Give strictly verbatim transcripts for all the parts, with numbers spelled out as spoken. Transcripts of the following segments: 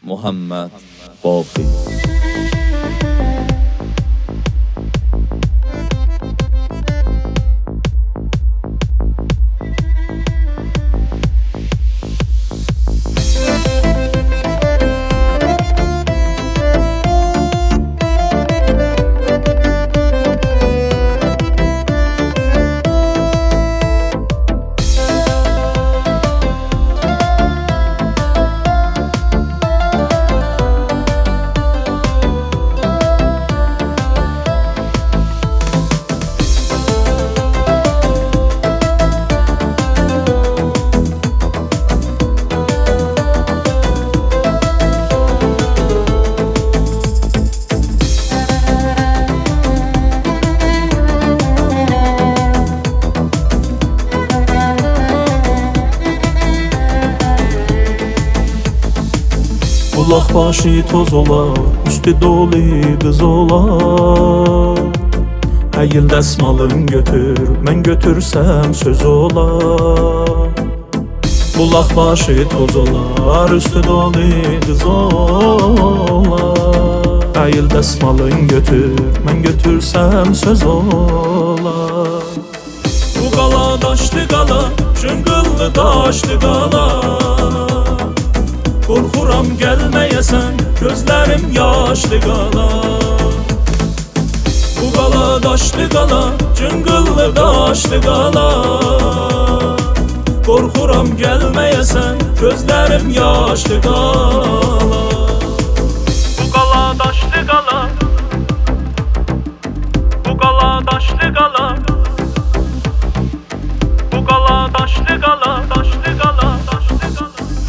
Muhammed Baqi. Bulaq başı toz olar, üstü dolu qız olar. Əyil dəsmalın götür, mən götürsəm söz olar. Bulaq başı toz olar, üstü dolu qız olar. Əyil dəsmalın götür, mən götürsəm söz olar. Bu qala daşlı qala, şıngıllı daşlı qala. Qorxuram gəlməyəsən, gözlərim yaşlı qala. Bu qala daşlı qala, cıngıllı daşlı qala. Qorxuram gəlməyəsən, gözlərim yaşlı qala. Bu qala daşlı qala, bu qala daşlı qala. Bu qala daşlı qala, daşlı qala, daşlı qala.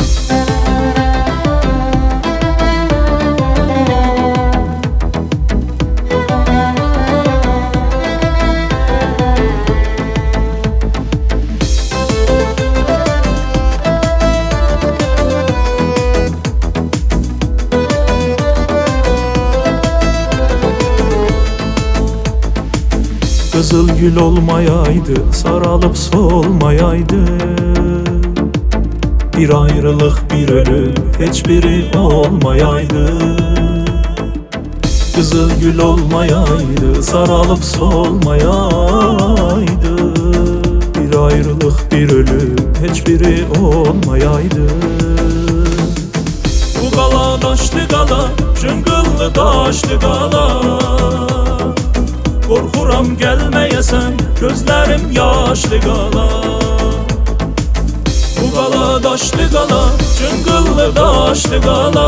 Qızıl gül olmayaydı, saralıb solmayaydı. Bir ayrılıq, bir ölüm, heç biri olmayaydı. Qızıl gül olmayaydı, saralıb solmayaydı. Bir ayrılıq, bir ölüm, heç biri olmayaydı. Bu qala daşlı qala, şıngıllı daşlı qala. Qorxuram gəlməyəsən, gözlərim yaşlı qala. Bu qala daşlı qala, cıngıllı daşlı qala.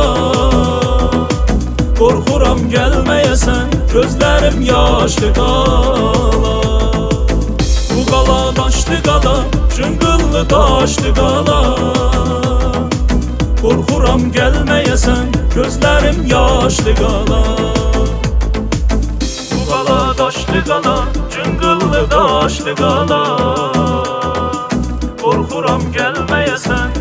Qorxuram gəlməyəsən, gözlərim yaşlı qala. Bu qala daşlı qala, cıngıllı daşlı qala. Qorxuram gəlməyəsən, gözlərim yaşlı qala. Qala daşlı qala, cıngıllı daşlı qala. Qorxuram gəlməyəsən,